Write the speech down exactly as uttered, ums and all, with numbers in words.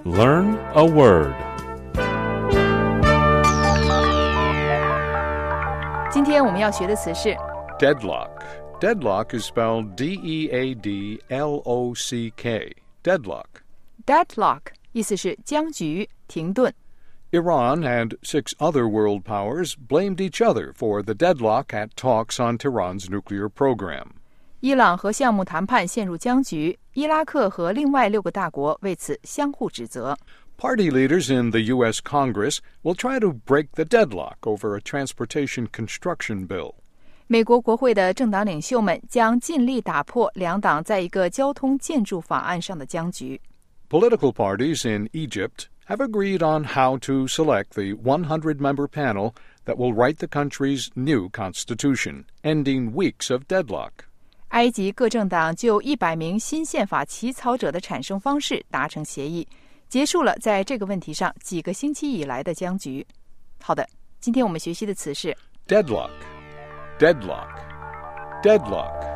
Learn a word. 今天我们要学的词是 Deadlock. Deadlock is spelled D E A D L O C K. Deadlock. deadlock 意思是僵局、停顿。 Iran and six other world powers blamed each other for the deadlock at talks on Tehran's nuclear program. 伊朗核项目谈判陷入僵局，伊拉克和另外六个大国为此相互指责。 Party leaders in the U S Congress will try to break the deadlock over a transportation construction bill. 美国国会的政党领袖们将尽力打破两党在一个交通建筑法案上的僵局。 Political parties in Egypt have agreed on how to select the one hundred member panel that will write the country's new constitution, ending weeks of deadlock. 埃及各政党就一百名新宪法起草者的产生方式达成协议，结束了在这个问题上几个星期以来的僵局。好的，今天我们学习的词是 Deadlock. Deadlock. Deadlock.